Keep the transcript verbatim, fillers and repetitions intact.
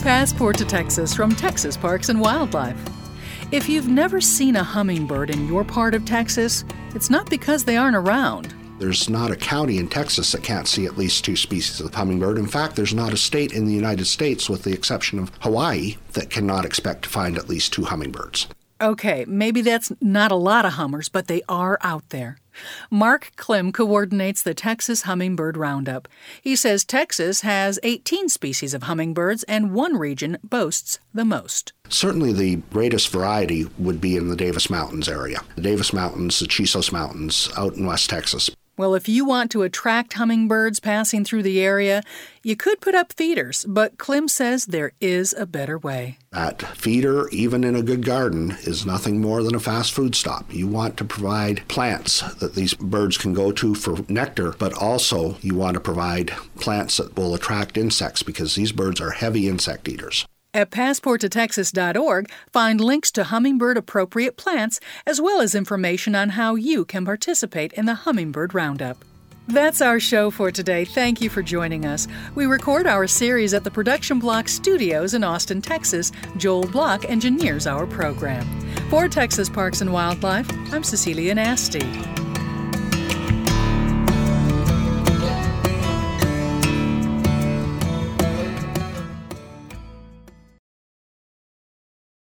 Passport to Texas from Texas Parks and Wildlife. If you've never seen a hummingbird in your part of Texas, it's not because they aren't around. There's not a county in Texas that can't see at least two species of hummingbird. In fact, there's not a state in the United States, with the exception of Hawaii, that cannot expect to find at least two hummingbirds. Okay, maybe that's not a lot of hummers, but they are out there. Mark Klim coordinates the Texas Hummingbird Roundup. He says Texas has eighteen species of hummingbirds, and one region boasts the most. Certainly the greatest variety would be in the Davis Mountains area. The Davis Mountains, the Chisos Mountains, out in West Texas. Well, if you want to attract hummingbirds passing through the area, you could put up feeders, but Klim says there is a better way. That feeder, even in a good garden, is nothing more than a fast food stop. You want to provide plants that these birds can go to for nectar, but also you want to provide plants that will attract insects, because these birds are heavy insect eaters. At passport to texas dot org, find links to hummingbird-appropriate plants, as well as information on how you can participate in the Hummingbird Roundup. That's our show for today. Thank you for joining us. We record our series at the Production Block Studios in Austin, Texas. Joel Block engineers our program. For Texas Parks and Wildlife, I'm Cecilia Nasty.